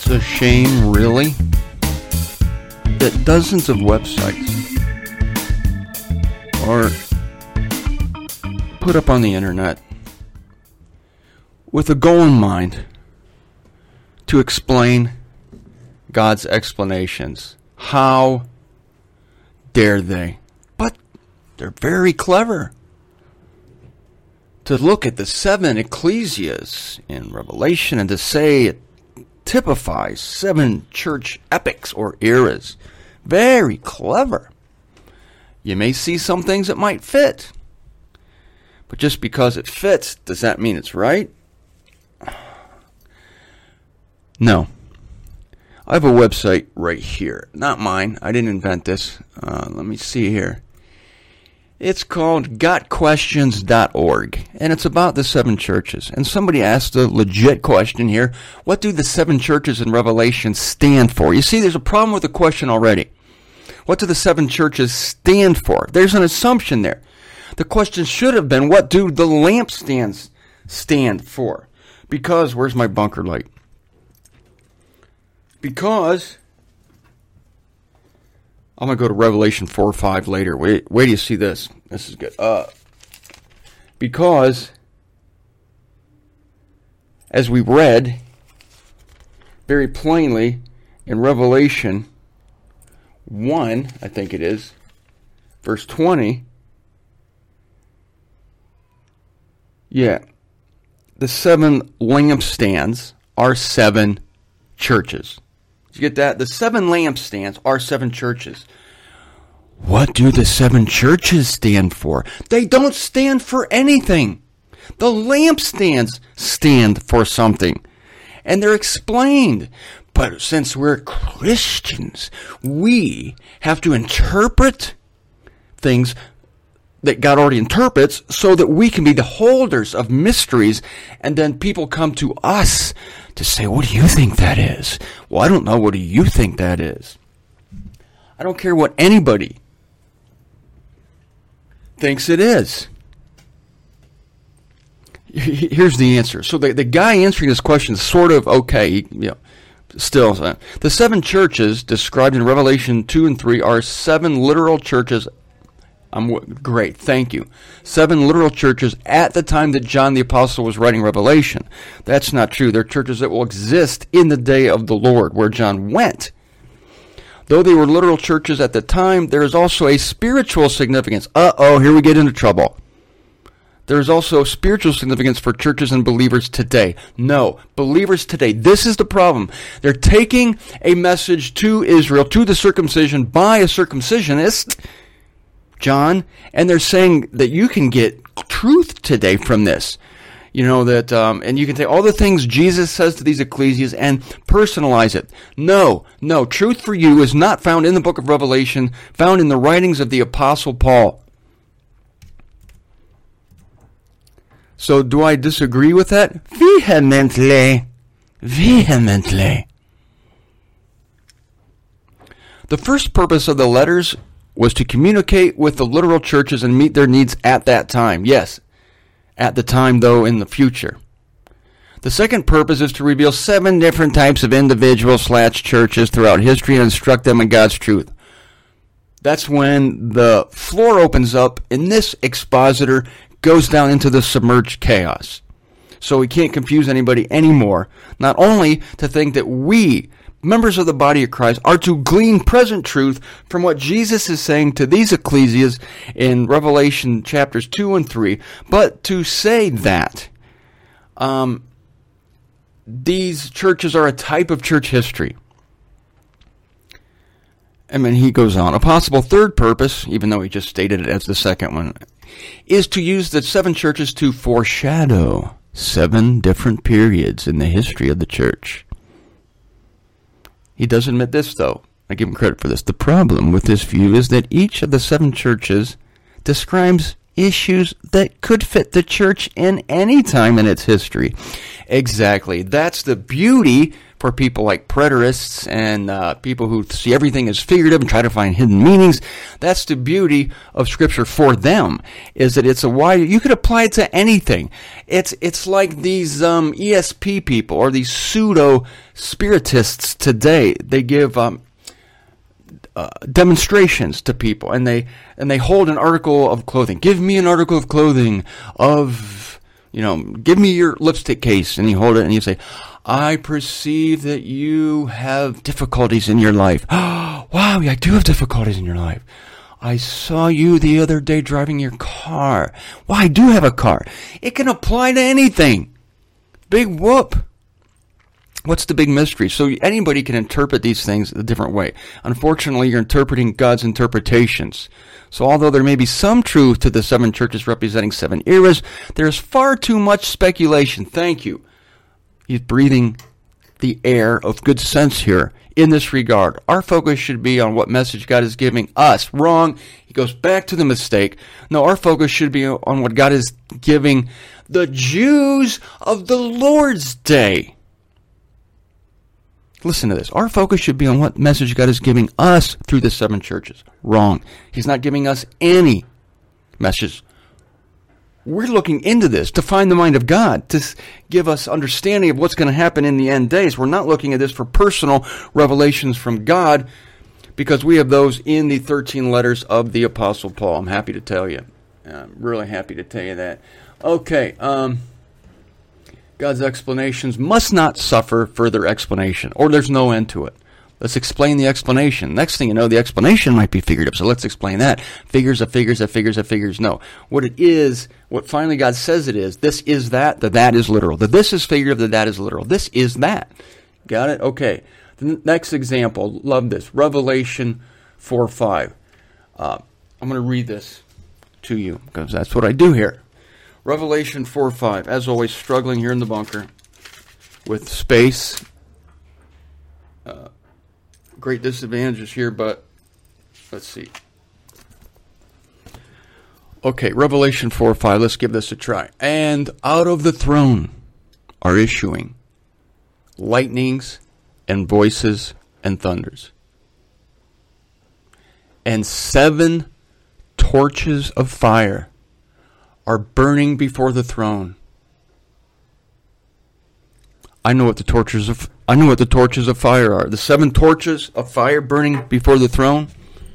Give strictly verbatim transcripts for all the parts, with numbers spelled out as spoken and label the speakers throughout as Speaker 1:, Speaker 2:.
Speaker 1: It's a shame, really, that dozens of websites are put up on the internet with a goal in mind to explain God's explanations. How dare they? But they're very clever to look at the seven ecclesias in Revelation and to say it typifies seven church epochs or eras. Very clever. You may see some things that might fit, but just because it fits, does that mean it's right? No. I have a website right here. Not mine. I didn't invent this. Uh, let me see here. It's called got questions dot org, and it's about the seven churches. And somebody asked a legit question here. What do the seven churches in Revelation stand for? You see, there's a problem with the question already. What do the seven churches stand for? There's an assumption there. The question should have been, what do the lampstands stand for? Because, where's my bunker light? Because, I'm going to go to Revelation four or five later. Wait, wait till you see this. This is good. Uh, because, as we read very plainly in Revelation one, I think it is, verse twenty, yeah, the seven lampstands are seven churches. Did you get that? The seven lampstands are seven churches. What do the seven churches stand for? They don't stand for anything. The lampstands stand for something. And they're explained. But since we're Christians, we have to interpret things that God already interprets so that we can be the holders of mysteries, and then people come to us to say, what do you think that is? Well, I don't know. What do you think that is? I don't care what anybody thinks it is. Here's the answer. So the, the guy answering this question is sort of okay. You know, still, uh, the seven churches described in Revelation two and three are seven literal churches. I'm great, thank you. Seven literal churches at the time that John the Apostle was writing Revelation. That's not true. They're churches that will exist in the day of the Lord, where John went. Though they were literal churches at the time, there is also a spiritual significance. Uh-oh, here we get into trouble. There is also spiritual significance for churches and believers today. No, believers today. This is the problem. They're taking a message to Israel, to the circumcision, by a circumcisionist, John, and they're saying that you can get truth today from this. You know, that, um, and you can take all the things Jesus says to these ecclesias and personalize it. No, no, truth for you is not found in the book of Revelation, found in the writings of the Apostle Paul. So do I disagree with that? Vehemently. Vehemently. The first purpose of the letters was to communicate with the literal churches and meet their needs at that time. Yes, at the time, though, in the future. The second purpose is to reveal seven different types of individuals slash churches throughout history and instruct them in God's truth. That's when the floor opens up and this expositor goes down into the submerged chaos. So we can't confuse anybody anymore. Not only to think that we, members of the body of Christ, are to glean present truth from what Jesus is saying to these ecclesias in Revelation chapters two and three, but to say that um, these churches are a type of church history. And then he goes on. A possible third purpose, even though he just stated it as the second one, is to use the seven churches to foreshadow seven different periods in the history of the church. He does admit this, though. I give him credit for this. The problem with this view is that each of the seven churches describes issues that could fit the church in any time in its history. Exactly. That's the beauty for people like preterists and uh, people who see everything as figurative and try to find hidden meanings. That's the beauty of Scripture for them, is that it's a wide, you could apply it to anything. It's it's like these um, E S P people or these pseudo-spiritists today. They give um, uh, demonstrations to people, and they and they hold an article of clothing. Give me an article of clothing of, you know, give me your lipstick case, and you hold it and you say, I perceive that you have difficulties in your life. Wow, I do have difficulties in your life. I saw you the other day driving your car. Well, I do have a car. It can apply to anything. Big whoop. What's the big mystery? So anybody can interpret these things a different way. Unfortunately, you're interpreting God's interpretations. So although there may be some truth to the seven churches representing seven eras, there's far too much speculation. Thank you. He's breathing the air of good sense here in this regard. Our focus should be on what message God is giving us. Wrong. He goes back to the mistake. No, our focus should be on what God is giving the Jews of the Lord's day. Listen to this. Our focus should be on what message God is giving us through the seven churches. Wrong. He's not giving us any message. We're looking into this to find the mind of God, to give us understanding of what's going to happen in the end days. We're not looking at this for personal revelations from God, because we have those in the thirteen letters of the Apostle Paul. I'm happy to tell you. I'm really happy to tell you that. Okay, um, God's explanations must not suffer further explanation, or there's no end to it. Let's explain the explanation. Next thing you know, the explanation might be figurative, so let's explain that. Figures of figures of figures of figures. No. What it is, what finally God says it is, this is that, the that is literal. The this is figurative, the that is literal. This is that. Got it? Okay. The next example, love this, Revelation four five. Uh, I'm going to read this to you, because that's what I do here. Revelation four five. As always, struggling here in the bunker with space. Uh, Great disadvantages here, but let's see. Okay, Revelation four five. Let's give this a try. And out of the throne are issuing lightnings and voices and thunders. And seven torches of fire are burning before the throne. I know what the torches of I know what the torches of fire are. The seven torches of fire burning before the throne.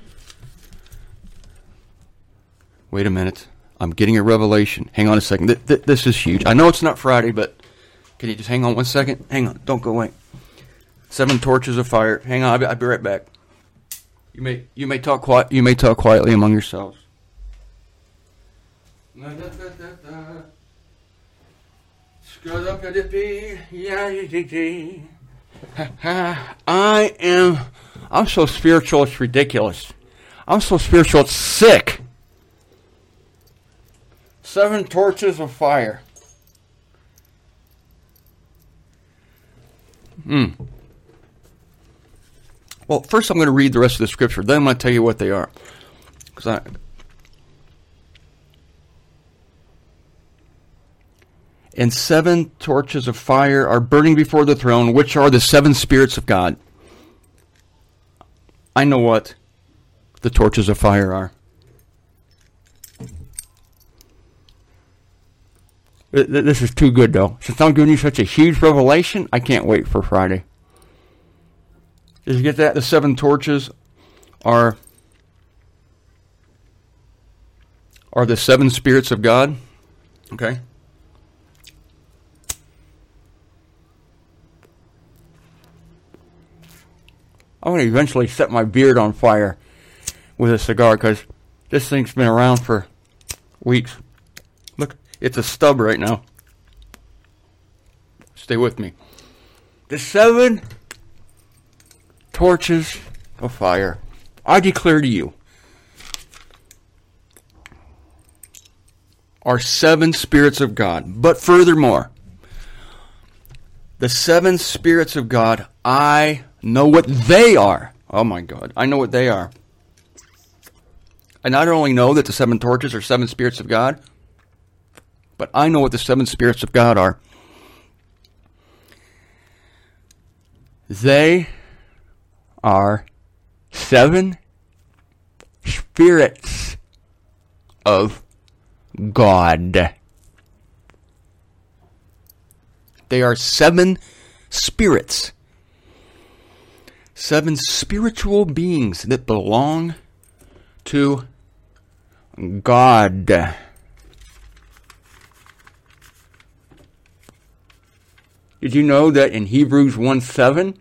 Speaker 1: Wait a minute. I'm getting a revelation. Hang on a second. Th- th- this is huge. I know it's not Friday, but can you just hang on one second? Hang on. Don't go away. Seven torches of fire. Hang on. I'll be, I'll be right back. You may you may talk quiet. You may talk quietly among yourselves. Da, da, da, da, da. I am, I'm so spiritual, it's ridiculous. I'm so spiritual, it's sick. Seven torches of fire. Hmm. Well, first I'm going to read the rest of the scripture, then I'm going to tell you what they are. Because I... And seven torches of fire are burning before the throne, which are the seven spirits of God. I know what the torches of fire are. This is too good, though. Since I'm giving you such a huge revelation, I can't wait for Friday. Did you get that? The seven torches are, are the seven spirits of God. Okay? I'm going to eventually set my beard on fire with a cigar, because this thing's been around for weeks. Look, it's a stub right now. Stay with me. The seven torches of fire, I declare to you, are seven spirits of God. But furthermore, the seven spirits of God, I know what they are. Oh my God, I know what they are. I not only know that the seven torches are seven spirits of God, but I know what the seven spirits of God are. They are seven spirits of God. They are seven spirits. Seven spiritual beings that belong to God. Did you know that in Hebrews one seven,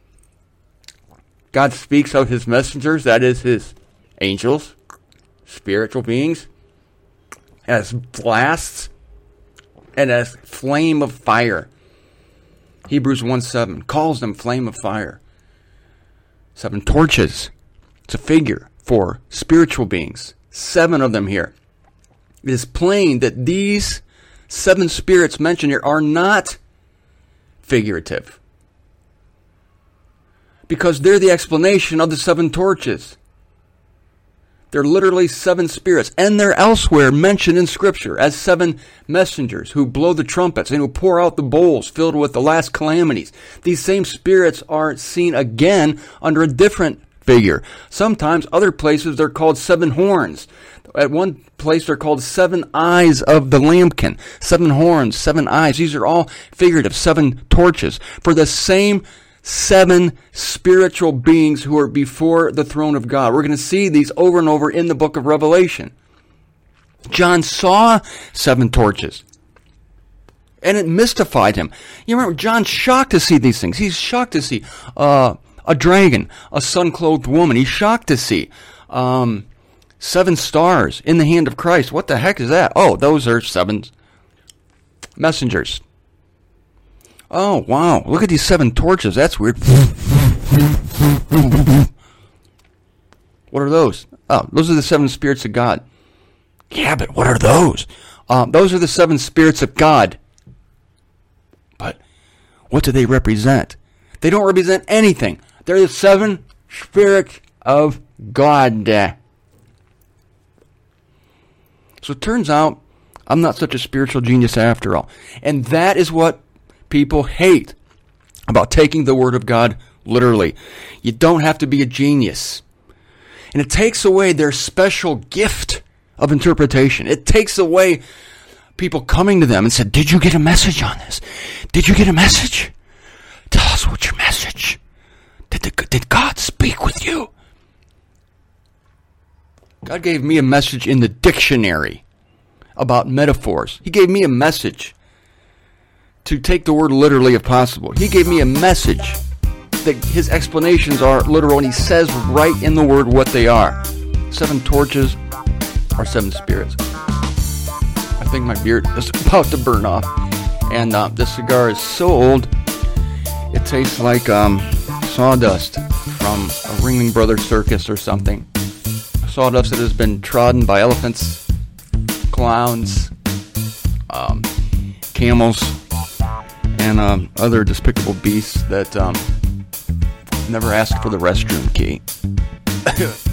Speaker 1: God speaks of his messengers, that is his angels, spiritual beings, as blasts and as flame of fire. Hebrews one seven calls them flame of fire. Seven torches. It's a figure for spiritual beings. Seven of them here. It is plain that these seven spirits mentioned here are not figurative, because they're the explanation of the seven torches. They're literally seven spirits, and they're elsewhere mentioned in Scripture as seven messengers who blow the trumpets and who pour out the bowls filled with the last calamities. These same spirits are seen again under a different figure. Sometimes, other places, they're called seven horns. At one place, they're called seven eyes of the lambkin. Seven horns, seven eyes. These are all figurative, seven torches for the same seven spiritual beings who are before the throne of God. We're going to see these over and over in the book of Revelation. John saw seven torches, and it mystified him. You remember, John's shocked to see these things. He's shocked to see uh, a dragon, a sun-clothed woman. He's shocked to see um, seven stars in the hand of Christ. What the heck is that? Oh, those are seven messengers. Oh, wow. Look at these seven torches. That's weird. What are those? Oh, those are the seven spirits of God. Yeah, but what are those? Um, those are the seven spirits of God. But what do they represent? They don't represent anything. They're the seven spirits of God. So it turns out I'm not such a spiritual genius after all. And that is what people hate about taking the Word of God literally. You don't have to be a genius. And it takes away their special gift of interpretation. It takes away people coming to them and said, "Did you get a message on this? Did you get a message? Tell us what's your message. Did, the, did God speak with you?" God gave me a message in the dictionary about metaphors. He gave me a message to take the word literally if possible. He gave me a message that his explanations are literal, and he says right in the word what they are. Seven torches are seven spirits. I think my beard is about to burn off, and uh, this cigar is so old, it tastes like um, sawdust from a Ringling Brothers circus or something. Sawdust that has been trodden by elephants, clowns, um, camels, and um, other despicable beasts that um, never asked for the restroom key.